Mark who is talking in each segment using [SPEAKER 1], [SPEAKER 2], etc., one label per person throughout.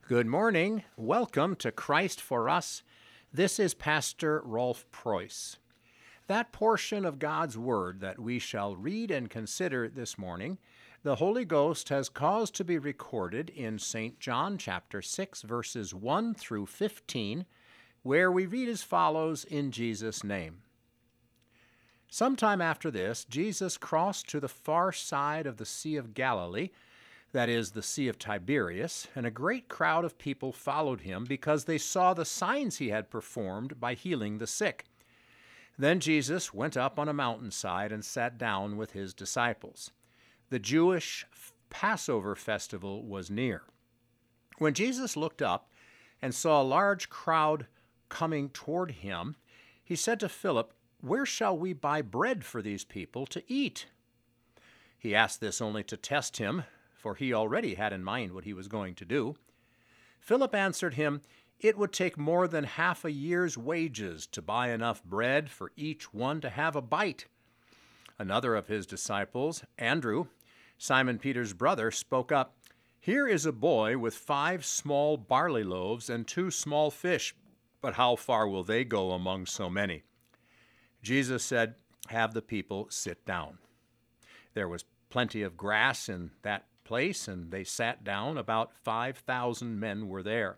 [SPEAKER 1] Good morning. Welcome to Christ for Us. This is Pastor Rolf Preuss. That portion of God's Word that we shall read and consider this morning, the Holy Ghost has caused to be recorded in St. John chapter 6, verses 1 through 15, where we read as follows in Jesus' name. Sometime after this, Jesus crossed to the far side of the Sea of Galilee, that is, the Sea of Tiberias, and a great crowd of people followed him because they saw the signs he had performed by healing the sick. Then Jesus went up on a mountainside and sat down with his disciples. The Jewish Passover festival was near. When Jesus looked up and saw a large crowd coming toward him, he said to Philip, "Where shall we buy bread for these people to eat?" He asked this only to test him, for he already had in mind what he was going to do. Philip answered him, "It would take more than half a year's wages to buy enough bread for each one to have a bite." Another of his disciples, Andrew, Simon Peter's brother, spoke up, "Here is a boy with 5 small barley loaves and 2 small fish, but how far will they go among so many?" Jesus said, "Have the people sit down." There was plenty of grass in that place, and they sat down. About 5,000 men were there.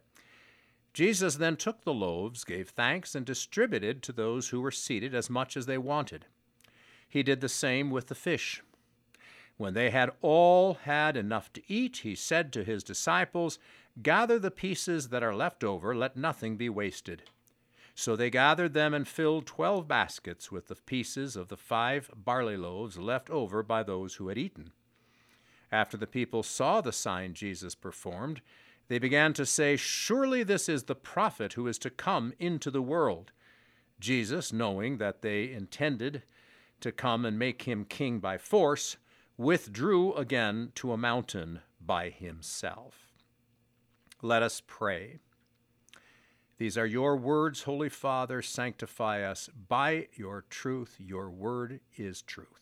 [SPEAKER 1] Jesus then took the loaves, gave thanks, and distributed to those who were seated as much as they wanted. He did the same with the fish. When they had all had enough to eat, he said to his disciples, "Gather the pieces that are left over, let nothing be wasted." So they gathered them and filled 12 baskets with the pieces of the 5 barley loaves left over by those who had eaten. After the people saw the sign Jesus performed, they began to say, "Surely this is the prophet who is to come into the world." Jesus, knowing that they intended to come and make him king by force, withdrew again to a mountain by himself. Let us pray. These are your words, Holy Father. Sanctify us by your truth. Your word is truth.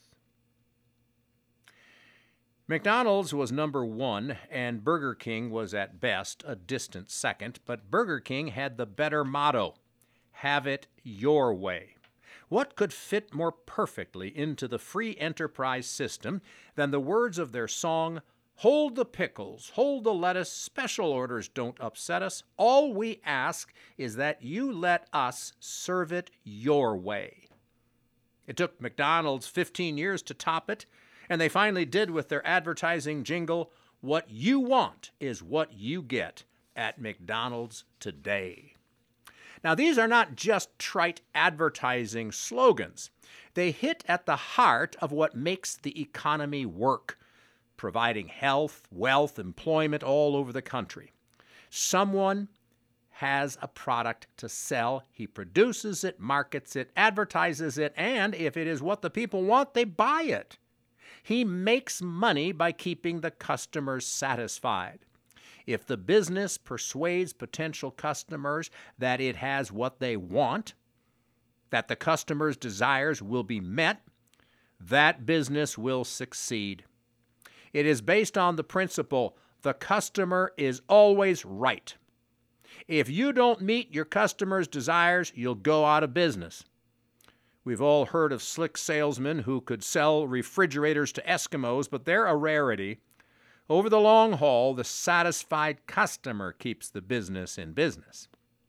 [SPEAKER 1] McDonald's was number 1, and Burger King was at best a distant second, but Burger King had the better motto, "Have it your way." What could fit more perfectly into the free enterprise system than the words of their song, "Hold the pickles, hold the lettuce, special orders don't upset us. All we ask is that you let us serve it your way." It took McDonald's 15 years to top it, and they finally did with their advertising jingle, "What you want is what you get at McDonald's today." Now, these are not just trite advertising slogans. They hit at the heart of what makes the economy work, providing health, wealth, employment all over the country. Someone has a product to sell. He produces it, markets it, advertises it, and if it is what the people want, they buy it. He makes money by keeping the customers satisfied. If the business persuades potential customers that it has what they want, that the customer's desires will be met, that business will succeed. It is based on the principle, the customer is always right. If you don't meet your customer's desires, you'll go out of business. We've all heard of slick salesmen who could sell refrigerators to Eskimos, but they're a rarity. Over the long haul, the satisfied customer keeps the business in business.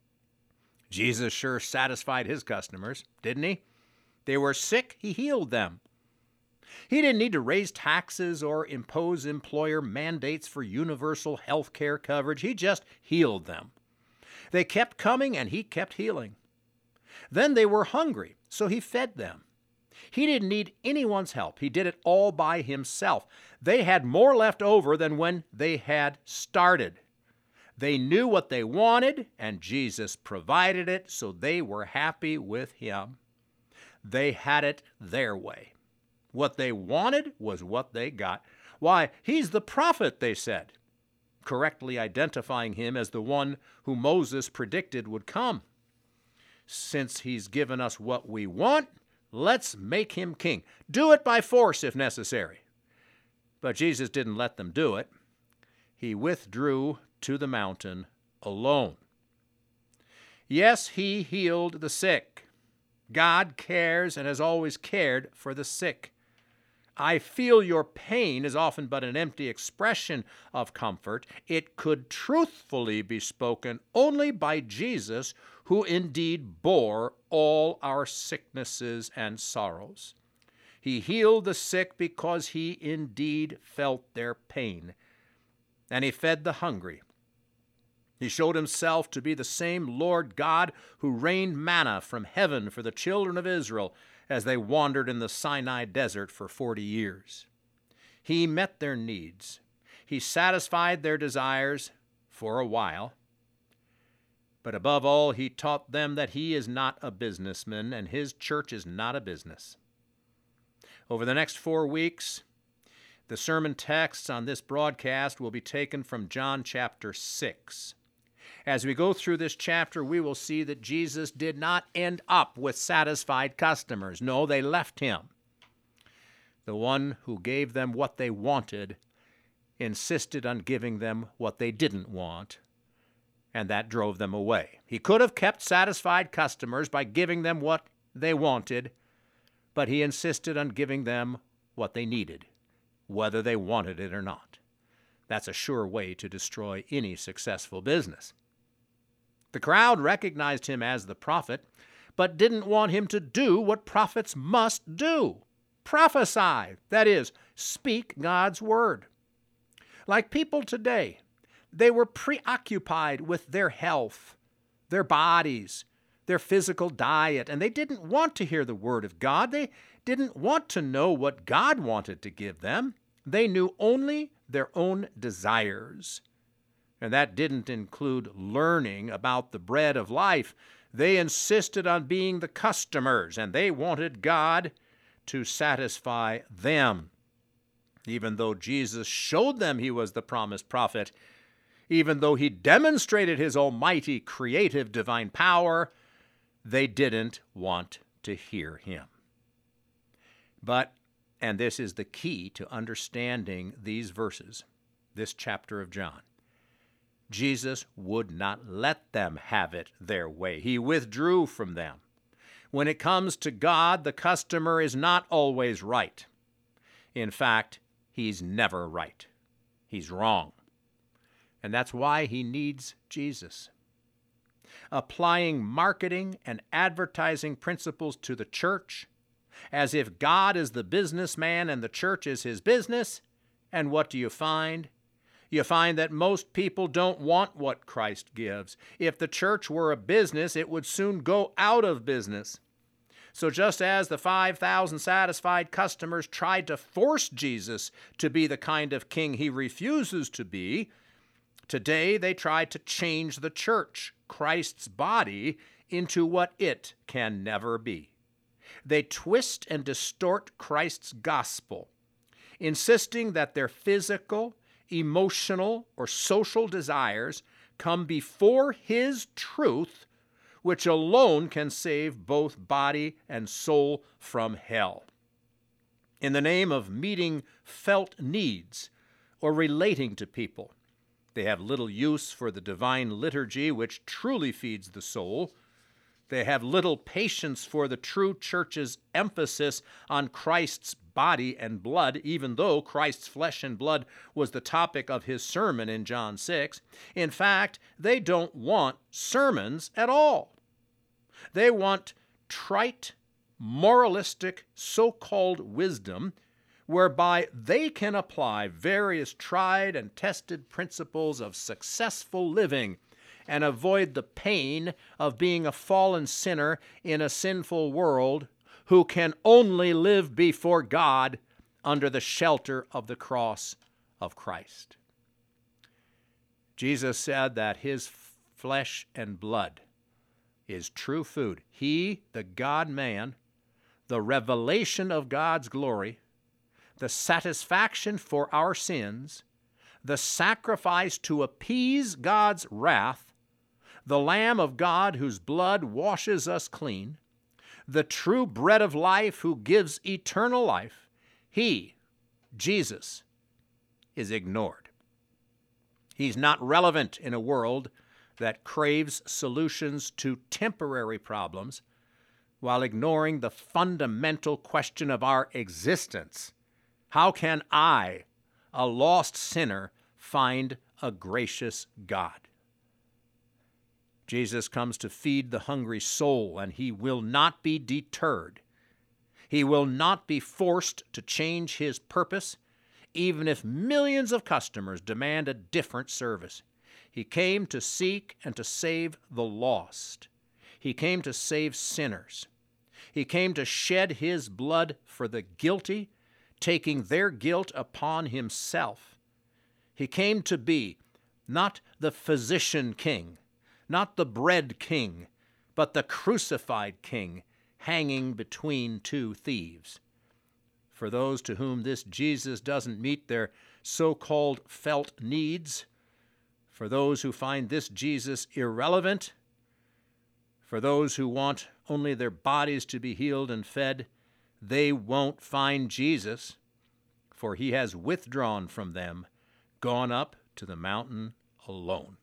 [SPEAKER 1] Jesus sure satisfied his customers, didn't he? They were sick, he healed them. He didn't need to raise taxes or impose employer mandates for universal health care coverage. He just healed them. They kept coming and he kept healing. Then they were hungry, so he fed them. He didn't need anyone's help. He did it all by himself. They had more left over than when they had started. They knew what they wanted, and Jesus provided it, so they were happy with him. They had it their way. What they wanted was what they got. Why, he's the prophet, they said, correctly identifying him as the one who Moses predicted would come. Since he's given us what we want, let's make him king. Do it by force if necessary. But Jesus didn't let them do it. He withdrew to the mountain alone. Yes, he healed the sick. God cares and has always cared for the sick. I feel your pain is often but an empty expression of comfort. It could truthfully be spoken only by Jesus, who indeed bore all our sicknesses and sorrows. He healed the sick because he indeed felt their pain, and he fed the hungry. He showed himself to be the same Lord God who rained manna from heaven for the children of Israel as they wandered in the Sinai desert for 40 years. He met their needs. He satisfied their desires for a while. But above all, he taught them that he is not a businessman and his church is not a business. Over the next 4 weeks, the sermon texts on this broadcast will be taken from John chapter 6. As we go through this chapter, we will see that Jesus did not end up with satisfied customers. No, they left him. The one who gave them what they wanted insisted on giving them what they didn't want, and that drove them away. He could have kept satisfied customers by giving them what they wanted, but he insisted on giving them what they needed, whether they wanted it or not. That's a sure way to destroy any successful business. The crowd recognized him as the prophet, but didn't want him to do what prophets must do: prophesy, that is, speak God's word. Like people today, they were preoccupied with their health, their bodies, their physical diet, and they didn't want to hear the word of God. They didn't want to know what God wanted to give them. They knew only their own desires. And that didn't include learning about the bread of life. They insisted on being the customers, and they wanted God to satisfy them. Even though Jesus showed them he was the promised prophet, even though he demonstrated his almighty, creative, divine power, they didn't want to hear him. But, and this is the key to understanding these verses, this chapter of John, Jesus would not let them have it their way. He withdrew from them. When it comes to God, the customer is not always right. In fact, he's never right. He's wrong. And that's why he needs Jesus. Applying marketing and advertising principles to the church, as if God is the businessman and the church is his business, and what do you find? You find that most people don't want what Christ gives. If the church were a business, it would soon go out of business. So just as the 5,000 satisfied customers tried to force Jesus to be the kind of king he refuses to be, today they try to change the church, Christ's body, into what it can never be. They twist and distort Christ's gospel, insisting that their physical, emotional, or social desires come before his truth, which alone can save both body and soul from hell. In the name of meeting felt needs or relating to people, they have little use for the divine liturgy, which truly feeds the soul. They have little patience for the true church's emphasis on Christ's body and blood, even though Christ's flesh and blood was the topic of his sermon in John 6. In fact, they don't want sermons at all. They want trite, moralistic, so-called wisdom, whereby they can apply various tried and tested principles of successful living and avoid the pain of being a fallen sinner in a sinful world who can only live before God under the shelter of the cross of Christ. Jesus said that his flesh and blood is true food. He, the God-man, the revelation of God's glory, the satisfaction for our sins, the sacrifice to appease God's wrath, the Lamb of God whose blood washes us clean, the true bread of life who gives eternal life, he, Jesus, is ignored. He's not relevant in a world that craves solutions to temporary problems while ignoring the fundamental question of our existence. How can I, a lost sinner, find a gracious God? Jesus comes to feed the hungry soul, and he will not be deterred. He will not be forced to change his purpose, even if millions of customers demand a different service. He came to seek and to save the lost. He came to save sinners. He came to shed his blood for the guilty, taking their guilt upon himself. He came to be not the physician king, not the bread king, but the crucified king, hanging between two thieves. For those to whom this Jesus doesn't meet their so-called felt needs, for those who find this Jesus irrelevant, for those who want only their bodies to be healed and fed, they won't find Jesus, for he has withdrawn from them, gone up to the mountain alone.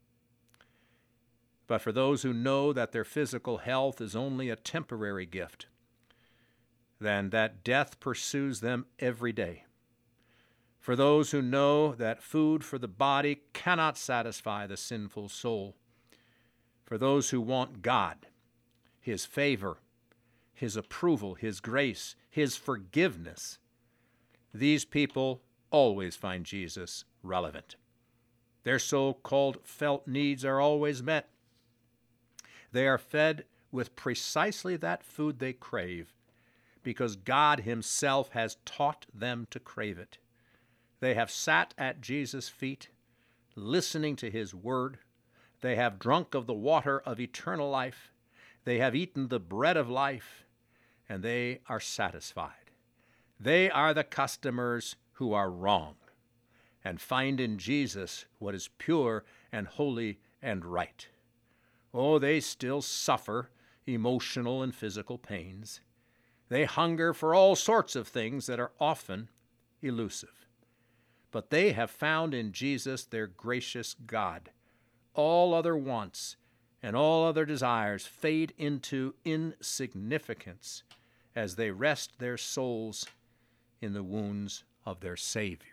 [SPEAKER 1] But for those who know that their physical health is only a temporary gift, then that death pursues them every day. For those who know that food for the body cannot satisfy the sinful soul, for those who want God, his favor, his approval, his grace, his forgiveness, these people always find Jesus relevant. Their so-called felt needs are always met. They are fed with precisely that food they crave, because God himself has taught them to crave it. They have sat at Jesus' feet, listening to his word. They have drunk of the water of eternal life. They have eaten the bread of life, and they are satisfied. They are the customers who are wrong and find in Jesus what is pure and holy and right. Oh, they still suffer emotional and physical pains. They hunger for all sorts of things that are often elusive. But they have found in Jesus their gracious God. All other wants and all other desires fade into insignificance as they rest their souls in the wounds of their Savior.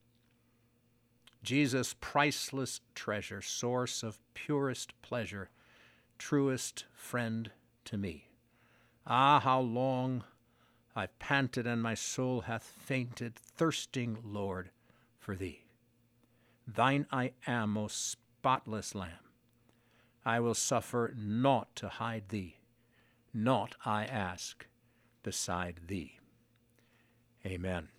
[SPEAKER 1] Jesus, priceless treasure, source of purest pleasure, truest friend to me. Ah, how long I've panted and my soul hath fainted, thirsting, Lord, for thee. Thine I am, O spotless Lamb. I will suffer naught to hide thee, naught I ask beside thee. Amen.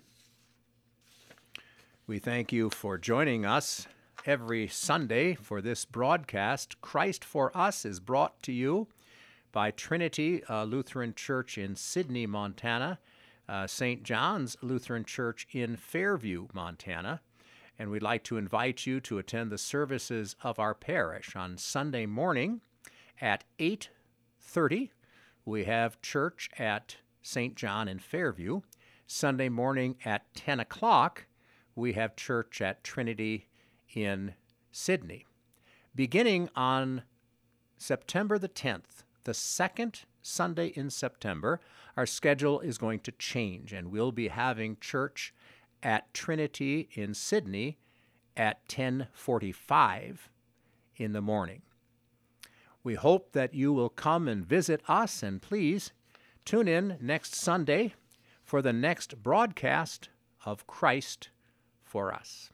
[SPEAKER 1] We thank you for joining us every Sunday for this broadcast. Christ for Us is brought to you by Trinity Lutheran Church in Sidney, Montana, St. John's Lutheran Church in Fairview, Montana, and we'd like to invite you to attend the services of our parish on Sunday morning at 8:30. We have church at St. John in Fairview. Sunday morning at 10 o'clock, we have church at Trinity in Sidney. Beginning on September the 10th, the second Sunday in September, our schedule is going to change, and we'll be having church at Trinity in Sidney at 10:45 in the morning. We hope that you will come and visit us, and please tune in next Sunday for the next broadcast of Christ for Us.